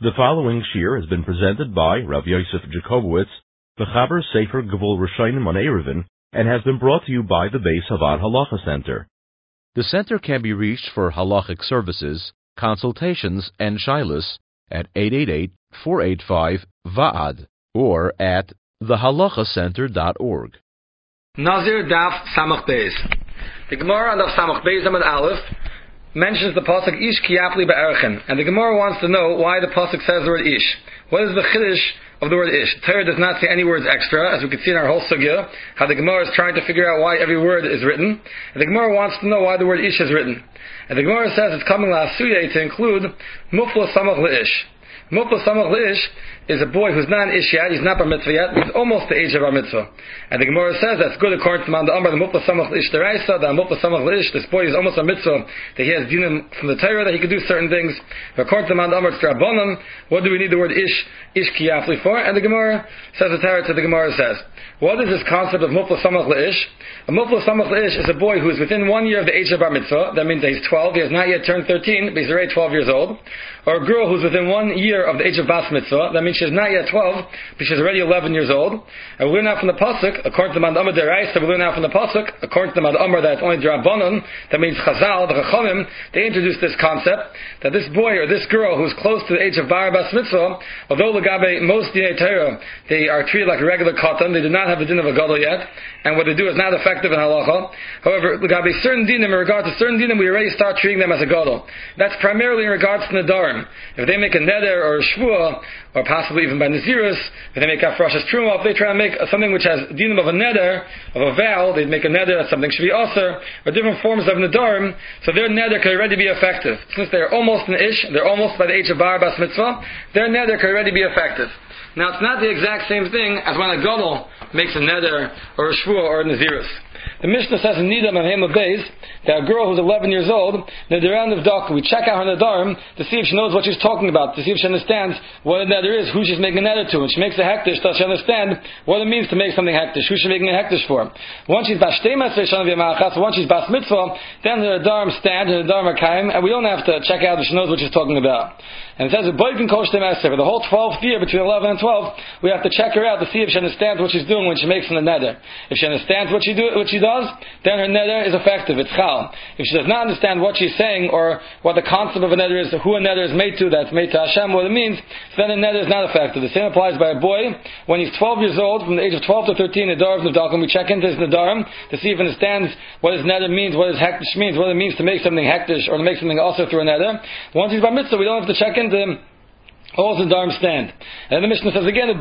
The following shir has been presented by Rav Yosef Jacobowitz, the Chaber Sefer Gevul Rishonim on Eruvin, and has been brought to you by the Beis Havad Halacha Center. The center can be reached for halachic services, consultations, and shilas at 888-485-VAAD or at thehalachacenter.org. Nazir Daf Samach Beis. The Gemara on Daf Samach Beis Amud Aleph mentions the pasuk Ish Kiyapli Be'erchen, and the Gemara wants to know why the pasuk says the word Ish. What is the chiddush of the word Ish? The Torah does not say any words extra, as we can see in our whole sugya, how the Gemara is trying to figure out why every word is written. And the Gemara wants to know why the word Ish is written. And the Gemara says it's coming la'asuye to include Mufla Samach Le'ish. Mufla Samach Le'ish is a boy who's not an ish yet, he's not bar mitzvah yet, he's almost the age of bar mitzvah. And the Gemara says that's good according to Man the Amar, the Mufla Samach Le'ish deraisa, the Mufla Samach Le'ish, this boy is almost a mitzvah, that he has dinim from the Torah, that he can do certain things. But according to Man the Amar, it's Rabbanan, what do we need the word ish kiyafli for? And the Gemara says the Torah to the Gemara says, what is this concept of Mufla Samach Le'ish? A Mufla Samach Le'ish is a boy who is within 1 year of the age of bar mitzvah, that means that he's 12, he has not yet turned 13, but he's already 12 years old. Or a girl who's within 1 year of the age of bas mitzvah, that means she's not yet 12, but she's already 11 years old. And we learn out from the pasuk, according to the Man Amar deraisa, we learn out from the pasuk, according to the Man Amar that it's only Drabanan, that means Chazal, the Chachamim, they introduced this concept, that this boy or this girl who's close to the age of bar bas mitzvah, although Lagabe, most Dinei Torah, they are treated like a regular katan, they do not have the din of a gadol yet, and what they do is not effective in halacha. However, Lagabe certain dinim, in regard to certain dinim, we already start treating them as a gadol. That's primarily in regards to Nadarim. If they make a neder or a shvua, or possibly even by Nazirus, if they make Afrashas Truma, if they try to make something which has dinim of a neder, of a vow, they'd make a neder that something should be aser, or different forms of nadarim, so their neder could already be effective. Since they're almost an ish, they're almost by the age of bar bas mitzvah, their neder could already be effective. Now it's not the exact same thing as when a gadol makes a neder, or a shvua, or a Nazirus. The Mishnah says in Nidam and Hema Beis that a girl who's 11 years old, Nederan of Daka, we check out her Nadarim to see if she knows what she's talking about, to see if she understands what a neder is, who she's making a neder to. When she makes a hektish, does she understand what it means to make something hektish, who she's making a hektish for. Once she's bas once she's bas mitzvah, then the Nadarim stand, and the Nadarim are kaim, and we don't have to check out if she knows what she's talking about. And it says, for the whole 12th year, between 11 and 12, we have to check her out to see if she understands what she's doing when she makes the neder. If she understands what she does, then her neder is effective, it's chal. If she does not understand what she's saying, or what the concept of a neder is, who a neder is made to, that's made to Hashem, what it means, then the neder is not effective. The same applies by a boy. When he's 12 years old, from the age of 12 to 13, Nadarim Nadarim, we check into his nadarim to see if he understands what his neder means, what his hektish means, what it means to make something hektish, or to make something also through a neder. Once he's by mitzvah, we don't have to check into him. All the Nadarim stand. And then the Mishnah says again, the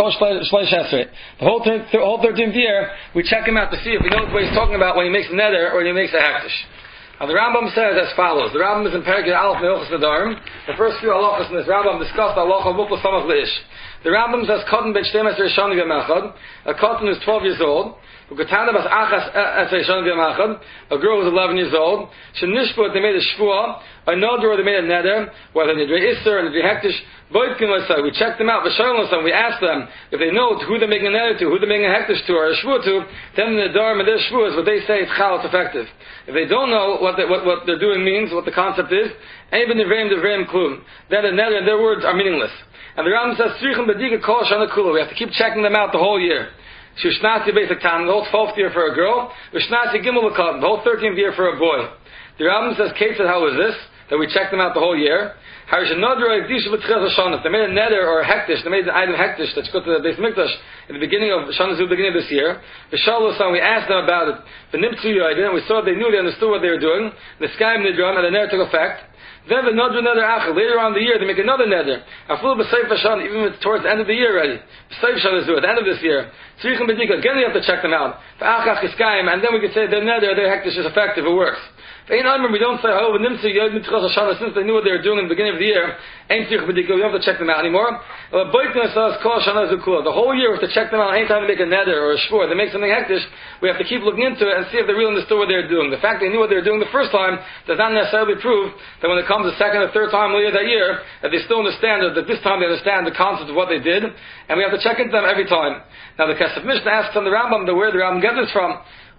whole 13th year, we check him out to see if he knows what he's talking about when he makes a neder or when he makes a hektish. Now the Rambam says as follows. The Rambam is in Perek Aleph Meilchos Nadarim. The first few halachas in this Rambam discuss the halacha of Mufla Samach Le'ish. The Rambam says Katan Bet 12 Shana V'Mechad. A Katan is 12 years old. A girl who's 11 years old. Shenishput, they made a shvua. A neder, they made a neder. Whether they did Isser and they hektish. We check them out. We ask them if they know who they're making a neder to, who they're making a hektish to, or a shvua to. Then the nederim and their shvuas, what they say, it's chal, it's effective. If they don't know what they're doing means, what the concept is, even devreim klum, then the neder and their words are meaningless. And the Rambam says, we have to keep checking them out the whole year. Shushnati basic time, the whole 12th year for a girl, Vishnati Gimel Katan, the whole 13th year for a boy. The Rambam says, how is this? That we check them out the whole year. If they made a neder or a hektish, they made an item hektish that's good to the Beis Mikdash in the beginning of Shana Zu, beginning of this year. We asked them about it. And we saw they knew, they understood what they were doing. The sky nidram, and the neder took effect. Then the neder achar. Later on in the year, they make another neder. Even towards the end of the year already. At the end of this year. Again, we have to check them out. And then we can say their neder, their hektish is effective, it works. We don't say, since they knew what they were doing in the beginning of the year, we don't have to check them out anymore. The whole year we have to check them out anytime they make a neder or a shvur, they make something hektish, we have to keep looking into it and see if they really understood what they were doing. The fact they knew what they were doing the first time does not necessarily prove that when it comes the second or third time later that year, that they still understand it, that this time they understand the concept of what they did, and we have to check into them every time. Now the Kesef Mishnah asks on the Rambam, where the Rambam gets this from.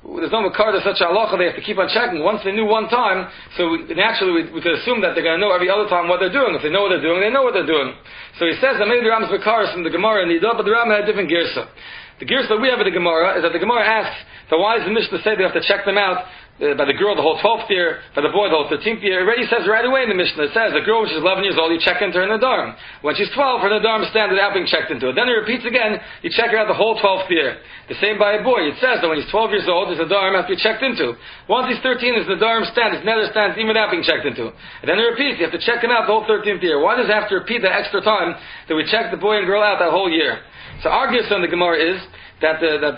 there's no makar to such a halacha, they have to keep on checking. Once they knew one time, so naturally we could assume that they're going to know every other time what they're doing. If they know what they're doing, they know what they're doing. So he says that maybe the Rambam's makar is from the Gemara and Nida, but the Rambam had a different girsa. The girsa that we have in the Gemara is that the Gemara asks, so why does the Mishnah say they have to check them out by the girl the whole 12th year, by the boy the whole 13th year? It already says right away in the Mishnah, it says the girl when she's 11 years old, you check into her Nadarm. When she's 12, her Nadarm stands without being checked into it. Then it repeats again, you check her out the whole 12th year. The same by a boy. It says that when he's 12 years old, his Nadarm has to be checked into. Once he's 13, his Nadarm stands, his nether stands even without being checked into. And then it repeats, you have to check him out the whole 13th year. Why does it have to repeat that extra time that we check the boy and girl out that whole year? So our guess on the Gemara is that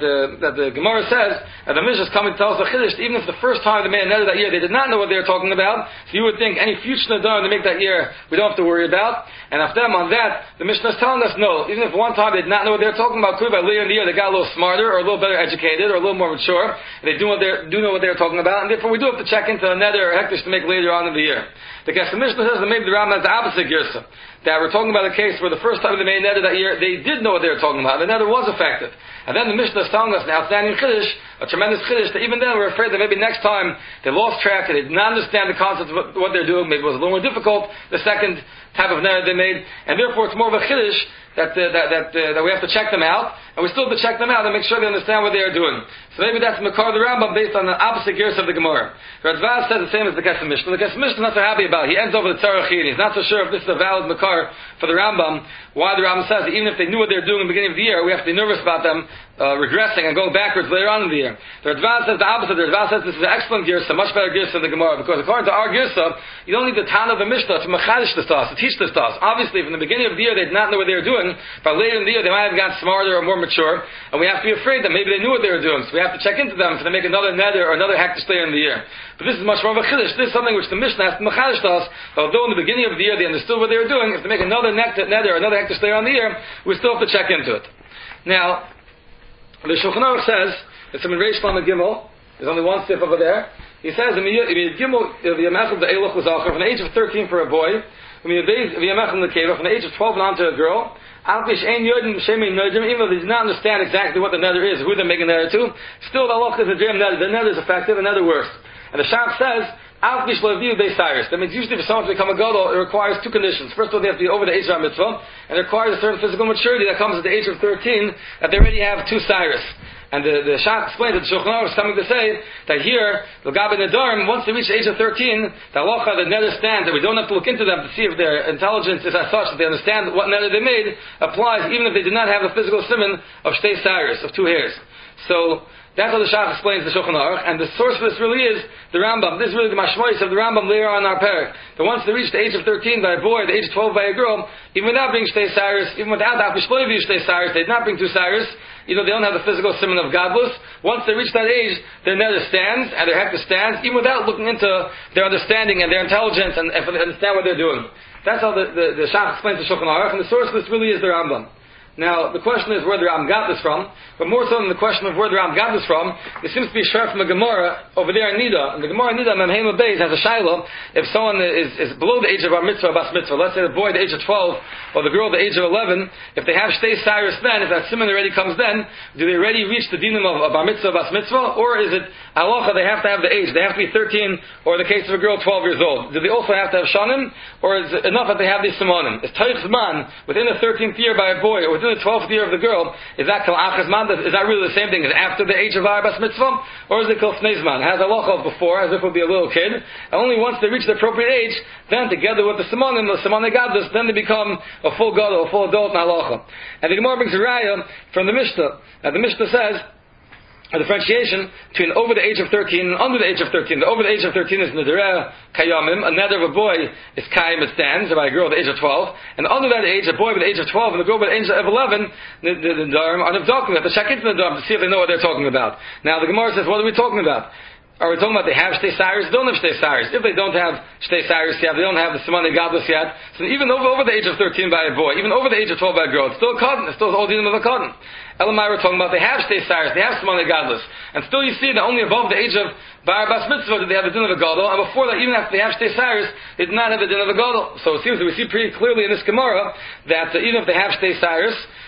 the Gemara says that the Mishnah is coming to tell us a chiddush. Even if the first time they made a neder that year, they did not know what they were talking about. So you would think any future neder they make that year, we don't have to worry about. And after them on that, the Mishnah is telling us no. Even if one time they did not know what they were talking about, could by later in the year they got a little smarter or a little better educated or a little more mature, and they do know what they were talking about, and therefore we do have to check into a neder or hektish to make later on in the year. The Mishnah says that maybe the Rambam has the opposite girsa. That we're talking about a case where the first time they made a neder that year, they did know what they were talking about. The neder was effective. And then the Mishnah is telling us an outstanding chiddush, a tremendous chiddush, that even then we're afraid that maybe next time they lost track and they did not understand the concept of what they're doing. Maybe it was a little more difficult, the second type of neder they made. And therefore it's more of a chiddush that we have to check them out, and we still have to check them out and make sure they understand what they are doing. So maybe that's Makar the Rambam based on the opposite gears of the Gemara. Radvaz says the same as the Kesef Mishnah. The Kesef Mishnah is not so happy about it. He ends over the Tzarachin. He's not so sure if this is a valid Makar for the Rambam. Why the Rambam says that even if they knew what they were doing in the beginning of the year, we have to be nervous about them regressing and going backwards later on in the year. The Radvaz says the opposite. The Radvaz says this is an excellent Girsa, much better Girsa than the Gemara, because according to our Girsa, you don't need the Tana of the Mishnah to machadish this to us, to teach this to us. Obviously, from the beginning of the year they did not know what they were doing, but later in the year they might have gotten smarter or more mature, and we have to be afraid that maybe they knew what they were doing, so we have to check into them if they make another neder or another hektish later in the year. But this is much more of a chiddush. This is something which the Mishnah has to machadish to us. Although in the beginning of the year they understood what they were doing, if they make another neder or another hektish later on the year, we still have to check into it. Now, the Shulchan Aruch says, it's in Reish Lamed Gimel, there's only one step over there. He says, from the age of 13 for a boy, from the age of 12 and on to a girl, even though they did not understand exactly what the nether is, who they're making nether to, still the halacha is a dream nether. The nether is effective, the nether works. And the Shach says, that means usually for someone to become a gadol, it requires two conditions. First of all, they have to be over the age of mitzvah, and it requires a certain physical maturity that comes at the age of 13, that they already have two cyrus. And the Shach explains that the Shulchan Aruch is coming to say that here, the Gabi Nedarim, once they reach the age of 13, the halacha, the nether stands, that we don't have to look into them to see if their intelligence is as such that they understand what nether they made, applies even if they did not have the physical simon of shtei cyrus, of two hairs. So, that's how the Shach explains the Shulchan Aruch, and the source for this really is the Rambam. This is really the mashmois of the Rambam later on in our parak. That once they reach the age of 13 by a boy, the age of 12 by a girl, even without being shtei cyrus, even without Hafishloiv shtei cyrus, they did not bring two cyrus, they don't have the physical simon of gadlus. Once they reach that age, their nether stands, and their hektish stands, even without looking into their understanding and their intelligence and understand what they're doing. That's how the Shach explains the Shulchan Aruch, and the source of this really is the Rambam. Now, the question is where the Rambam got this from, but more so than the question of where the Rambam got this from, there seems to be a share from a Gemara over there in Nida. And the Gemara in Nida, Memheim Beis, has a shiloh. If someone is below the age of bar mitzvah or bas mitzvah, let's say the boy at the age of 12, or the girl at the age of 11, if they have shtei cyrus then, if that simon already comes then, do they already reach the dinim of bar mitzvah, bas mitzvah, or is it halacha, they have to have the age, they have to be 13, or in the case of a girl, 12 years old. Do they also have to have shanim, or is it enough that they have these simonim? Is taich zman, within the 13th year by a boy, or within the 12th year of the girl, is that kal achas man? Is that really the same thing as after the age of bas mitzvah, or is it kal fnei zman? Has halacha before, as if it would be a little kid, and only once they reach the appropriate age, then together with the simonim gadlus, then they become a full gadol, a full adult in halacha. And the Gemara brings a raya from the Mishnah. Now the Mishnah says a differentiation between over the age of 13 and under the age of 13. The over the age of 13 is nedereh kayamim, a neder of a boy is kayim, it stands, by a girl at the age of 12. And under that age, a boy by the age of 12 and a girl by the age of 11, the Dharam are nevdakim. We have to check into the Dharam to see if they know what they're talking about. Now the Gemara says, what are we talking about? Are we talking about they have shtei cyrus? Don't have shtei cyrus. If they don't have shtei cyrus yet, they don't have the simon gadlus yet. So even over the age of 13 by a boy, even over the age of 12 by a girl, it's still a cotton. It's still the whole dinim of a cotton. Elamai we're talking about they have shtei cyrus, they have simon gadlus, and still you see that only above the age of bar bas mitzvah did they have the din of a gadol, and before that, even after they have shtei cyrus, they did not have the din of a gadol. So it seems that we see pretty clearly in this Gemara that even if they have shtei cyrus,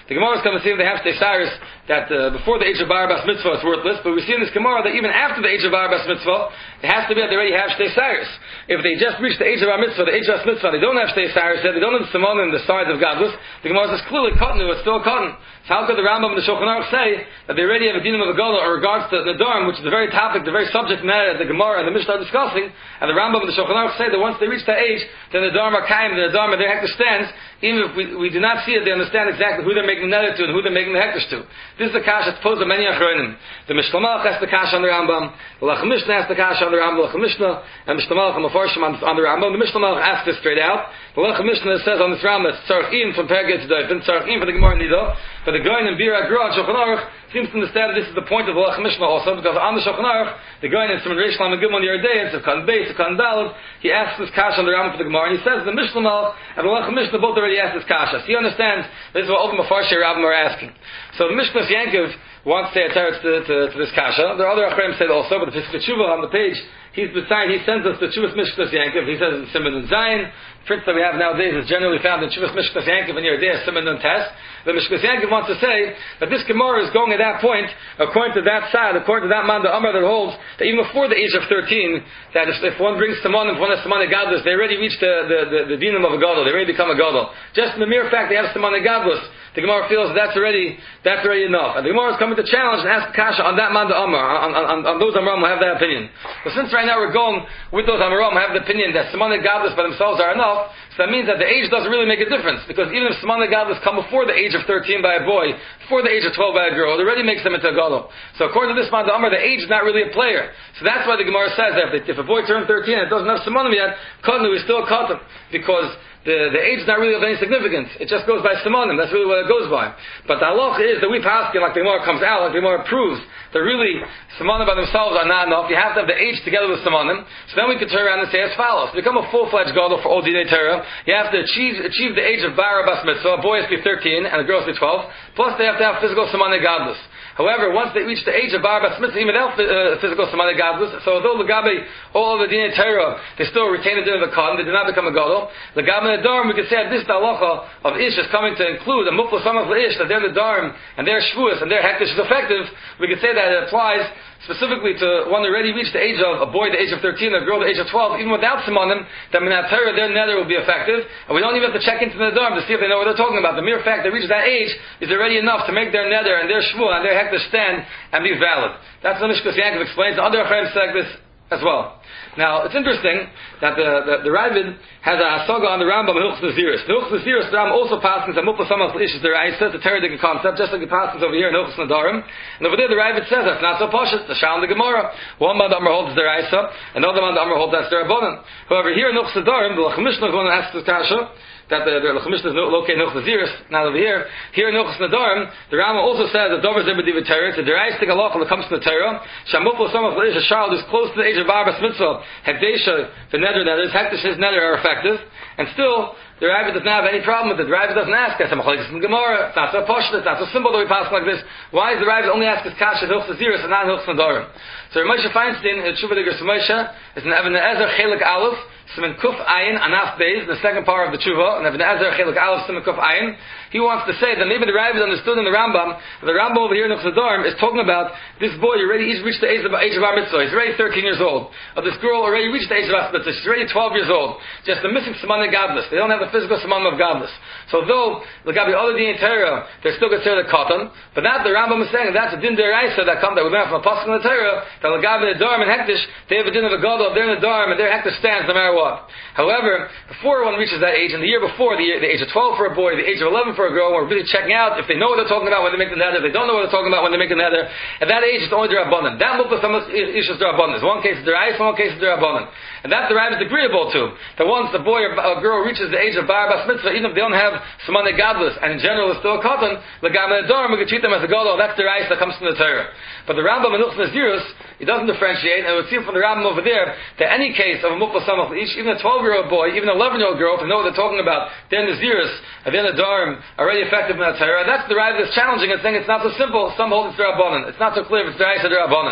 The Gemara is going to see if they have Cyrus that before the age of Bar Bas Mitzvah it's worthless, but we see in this Gemara that even after the age of Bar Bas Mitzvah, it has to be that they already have Cyrus. If they just reach the age of Bar Mitzvah, the age of Bas Mitzvah, they don't have Cyrus yet, they don't have Simon in the sides of Gadlus, the Gemara says clearly cotton, it's still cotton. So how could the Rambam and the Shulchan Aruch say that they already have a dinam of a gadol in regards to the Darm, which is the very topic, the very subject matter that the Gemara and the Mishnah are discussing, and the Rambam and the Shulchan Aruch say that once they reach that age, then the Darm are kaim, the Darm are their hektish stands, even if we do not see it, they understand exactly who they're making the nether to and who they're making the hektish to. This is the kasha that's posed by many achronim. The Mishlamach has the kasha on the Rambam, the Lach Mishnah has the kasha on the Rambam, the Lach Mishnah, and Mishlamach and Mefarshim on the Rambam. The Mishlamach asks this straight out. The Lach Mishnah says on this Rambam, it's Tzarchim from Pergei Tzedayim, Tzarchim for the Gemara Nidah, for the Goyin and Bira Gra Shulchan Aruch seems to understand that this is the point of the Lach Mishnah also, because on the Shulchan Aruch, the Goyin in Simon Reish Lam and Gimel Yeridei, it's Kan Beis, Kan Daled, he asks this kasha on the Rambam for the Gemara, and he says the Mishlamach and the Lach Mishnah both already asked this kasha. So he understands this is what all the Mefarshei Rabbim are asking. So the Mishnas Yankov wants to say a teretz to this kasha. There are other achronim say it also, but the Pesach Tshuva on the page, he sends us the Chuvas Mishnas Yankov. He says in Simon and Zayin, prints that we have nowadays is generally found in Chuvas Mishnas Yankov and Yeridei, Simon and Test. The Mishnas Yankov wants to say that this Gemara is going at that point, according to that side, according to that man, the Amar that holds, that even before the age of 13, that if one brings Simon, if one has Simon Gadlus, they already reach the dinam of a Gadol, they already become a Gadol. Just in the mere fact they have Simon Gadlus, the Gemara feels that's already enough. And the Gemara is coming to challenge and ask Kasha on that man, the Amar, on those Amaram who have that opinion. But since right now we're going with those Amaram who have the opinion that Simon Gadlus by themselves are enough, so that means that the age doesn't really make a difference, because even if Simon Gadlus come before the age of 13 by a boy, before the age of 12 by a girl, it already makes them into a gadol. So according to this man, the Amar, the age is not really a player. So that's why the Gemara says that if a boy turns 13 and it doesn't have Simonim yet, Kotnu is still Kotam, because the age is not really of any significance. It just goes by Simonim. That's really what it goes by. But the halacha is that we pass it like the Gemara comes out, like the Gemara proves that really Simonim by themselves are not enough. You have to have the age together with Simonim. So then we can turn around and say as follows: to become a full-fledged gadol for all Dinei Torah, you have to achieve the age of Bar Bas Mitzvah. A boy has to be 13 and a girl has to be 12. Plus they have to have physical Simonei Gadlus. However, once they reach the age of Bar Bas Mitzvah, even without physical Simonei Gadlus, so although Lagabe, all of the Dinei Torah, they still retain the din of the Kohen, they do not become a gadol. Lagabe the Darm, we could say that this halacha of Ish is coming to include a Mufla Samach Ish, that they're the Darm, and their Shvuas, and their Hektish is effective. We could say that it applies specifically to one who already reached the age of a boy, the age of 13, a girl, the age of 12, even without Simonim, that Minat Torah, their nether will be effective, and we don't even have to check into the Darm to see if they know what they're talking about. The mere fact they reach that age is already enough to make their nether and their Shvuah and their Hektish stand and be valid. That's what Mishkas Yankov explains. The other Achronim say like this as well. Now, it's interesting that the Ravid has a hasaga on the Rambam in Hilchos Naziris. The Hilchos Naziris, the Rambam also passes a Mupla Samach Ish is the Raisa, the Teredik concept, just like it passes over here in Hilchos Nadarim. And over there the Ravid says that's not so poshut, the Shal and the Gemara. One man the Amar holds the Raisa, another man the Amar holds that's the Rabbanan. However, here in Hilchos Nadarim, the Lach Mishnah is one that asks the Kasha, that the Lach Mishnah is located in Hilchos Naziris, not over here. Here in Hilchos Nadarim, the Rambam also says that Dover Zebedi V'Teretz, the Raisa Tik Allah when it comes to the Torah, Shamupla Samach Ish, a child who's close to the age of Bar Bas Mitzvah, Hekdesha, the nether netters, Hektish his nether are effective, and still the Ravid does not have any problem with it. The Ravid doesn't ask us. It's Gemara. It's not so poshut. It's not so simple that we pass like this. Why is the Ravid only ask us Kasha Hilchos Naziris and not Hilchos Nadarim? So Moshe Feinstein, the Tshuva Diggers Moshe, is an Even Ezer Chelik Aleph, Siman Kuf Ayin Anaf Beis, the second part of the Tshuva, and Even Ezer Chelik Aleph, Siman Kuf Ayin. He wants to say that maybe the Ravid understood in the Rambam. The Rambam over here in Hilchos Nadarim is talking about this boy he's reached the age of Bar Mitzvah. He's already 13 years old. This girl already reached the age of Bar Mitzvah. She's already 12 years old. Just the missing Simonei Gadlus. They don't have the physical Siman of Gadlus. So though the Gabi other Dinei Torah, they're still considered a Katan, but that the Rambam is saying that's a Din Deraisa that we learn from a pasuk in the Torah that the Gabi the Darm and Hektish they have a Din of a Gadol. They're in the Darm and their Hektish stands no matter what. However, before one reaches that age, and the year before, the age of 12 for a boy, the age of 11 for a girl, we're really checking out if they know what they're talking about when they make the nether, if they don't know what they're talking about when they make the nether. At that age, it's only D'Rabbanan. That Mupla Samach Ish is D'Rabbanan. One case is D'Rabbanan, one case is D'Rabbanan. And that the Rav is agreeable to. That once the boy or a girl reaches the age of Bar Bas Mitzvah, even if they don't have Simonei Gadlus, and in general is still a Katan, L'Gamei Dorm, we can treat them as a Gadol. That's the Rav that comes from the Torah. But the Rambam in Hilchos Naziris, he doesn't differentiate, and it would seem from the Rambam over there that any case of a Mupla Samach Ish, even a 12-year-old boy, even an 11-year-old girl, if they know what they're talking about, they're in Naziris, and they're in the Darm, already effective in that Torah. That's the Rav that's challenging and saying it's not so simple. Some hold it's D'Rabbanan. It's not so clear if it's D'Raisa or D'Rabbanan.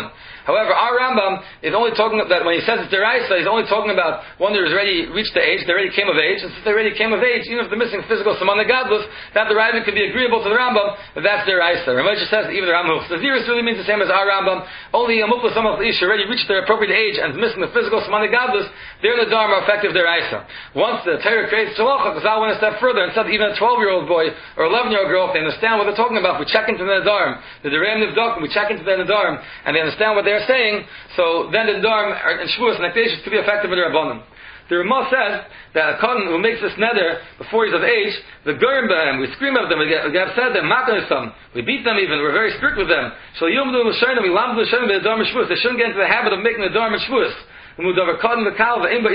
However, our Rambam is only talking about that when he says it's deraisa, he's only talking about one that has already reached the age, they already came of age, and since they already came of age, even if they're missing physical samana gadlus, that the Rambam could be agreeable to the Rambam, that that's deraisa. Ramosha says even the Rambam, the Ziris really means the same as our Rambam, only a mukla samach ish already reached their appropriate age and is missing the physical samana gadlus, they're in the dharma effective deraisa. Once the Torah creates shalacha, Chazal went a step further and said even a 12-year-old boy or 11-year-old girl, if they understand what they're talking about, we check into the Nadarim, the Derem Nivdok, we check into the Nadarim, and they understand what they're saying, so then the Nadarim and Shavuos and Ekdeshus could be effective with the Rabbanim. The Ramah says that a Kohen who makes this neder before he's of age, the Gurim Behem, we scream at them, we get upset them, we beat them even, we're very strict with them. They shouldn't get into the habit of making the Nadarim and Shavuos. Even though they're below the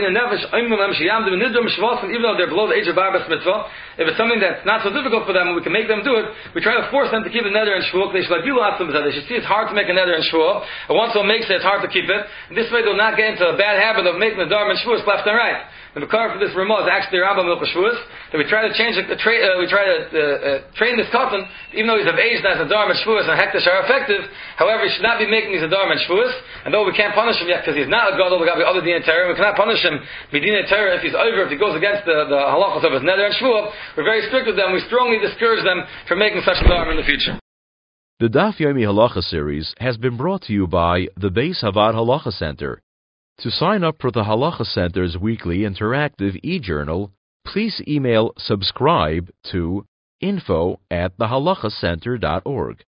age of Bar Bas Mitzvah, if it's something that's not so difficult for them and we can make them do it, we try to force them to keep the neder and shvuah. They should see it's hard to make a neder and shvuah, and once someone makes it, it's hard to keep it. And this way they'll not get into a bad habit of making the dharma and shvuah left and right. And the car for this Ramah is actually Rambam Milch Shavuos, that we try to change we try to train this cotton, even though he's of age that the dharma and shvuah and hektish are effective. However, he should not be making these dharma and shvuah, and though we can't punish him yet because he's not a gadol, we got the other din terror, we cannot punish him b'din terror if he's over, if he goes against the halachos of his neder and shvuah. We're very strict with them. We strongly discourage them from making such dharma in the future. The Daf Yomi Halacha series has been brought to you by the Beis Havad Halacha Center. To sign up for the Halacha Center's weekly interactive e-journal, please email subscribe to info@thehalachacenter.org.